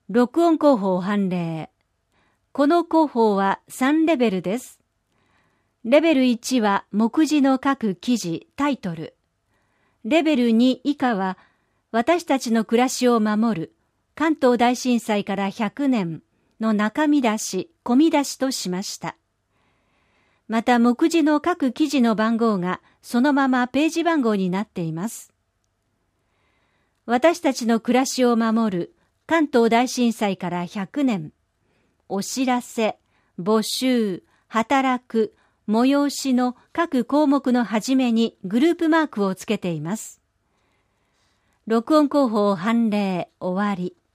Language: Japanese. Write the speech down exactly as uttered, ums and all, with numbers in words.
録音広報判例。この広報はさんレベルです。レベルいちは目次の各記事、タイトル。レベルに以下は私たちの暮らしを守る関東大震災からひゃくねんの中見出し、込み出しとしました。また目次の各記事の番号がそのままページ番号になっています。私たちの暮らしを守る関東大震災からひゃくねん、お知らせ、募集、働く、催しの各項目の始めにグループマークをつけています。録音広報判例終わり。